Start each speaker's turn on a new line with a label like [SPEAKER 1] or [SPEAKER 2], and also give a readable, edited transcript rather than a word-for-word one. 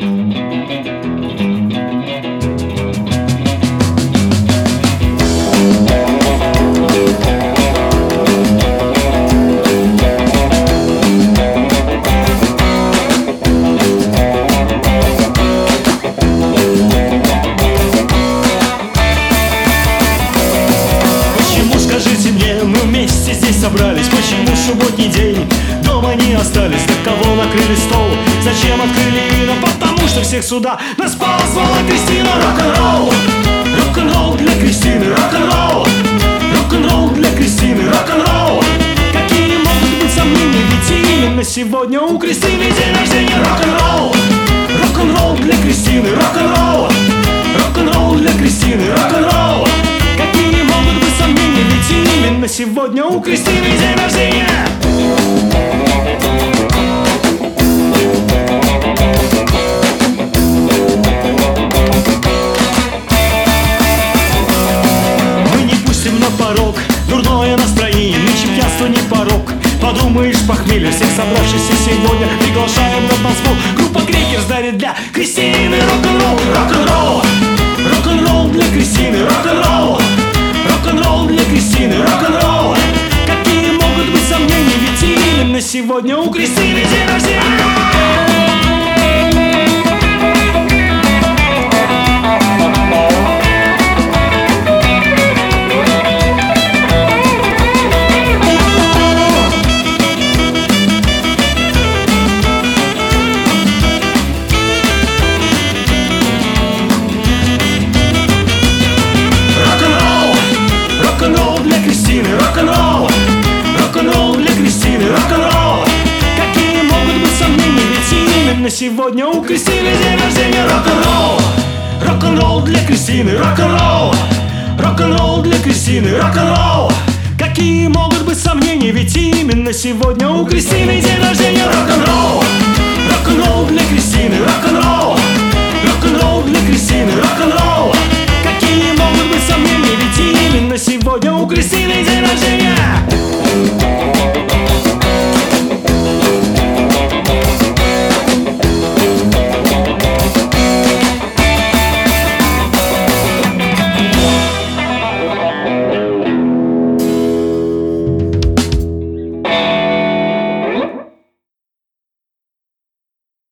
[SPEAKER 1] Собрались, почему субботний день дома не остались? Для кого накрыли стол? Зачем открыли вина? Потому что всех сюда нас позвала Кристина. Рок-н-ролл, рок-н-ролл для Кристины. Рок-н-ролл, рок-н-ролл для Кристины. Рок-н-ролл. Какие могут быть сомнения? Ведь именно сегодня у Кристины день рождения. Рок-н-ролл, рок-н-ролл для Кристины. Рок-н-ролл, рок-н-ролл для Кристины. Рок-н-ролл. Какие могут быть сомнения? Ведь именно сегодня у Кристины день рождения. Мы не пустим на порог дурное настроение. Нынче пьянство не порог. Подумаешь, похмелье. Всех собравшихся сегодня приглашаем на танцпол. Группа Крекерс дарит для Кристины рок-н-ролл. Рок-н-ролл, рок-н-ролл для Кристины. Рок-н-ролл, рок-н-ролл для Кристины. Рок-н-ролл. Какие могут быть сомнения? Ведь именно сегодня у Кристины день рождения. Рок-н-ролл для Кристины, рок-н-ролл, рок-н-ролл для Кристины, рок-н-ролл. Какие могут быть сомнения? Ведь именно сегодня у Кристины день рождения. Рок-н-ролл, рок-н-ролл для Кристины, рок-н-ролл, рок-н-ролл для Кристины, рок-н-ролл. Какие могут быть сомнения? Ведь именно сегодня у Кристины день рождения. Рок-н-ролл, рок-н-ролл для Кристины, рок-н-ролл, рок-н-ролл для Кристины, рок-н-ролл. Какие могут быть сомнения? Ведь именно сегодня у Кристины день рождения.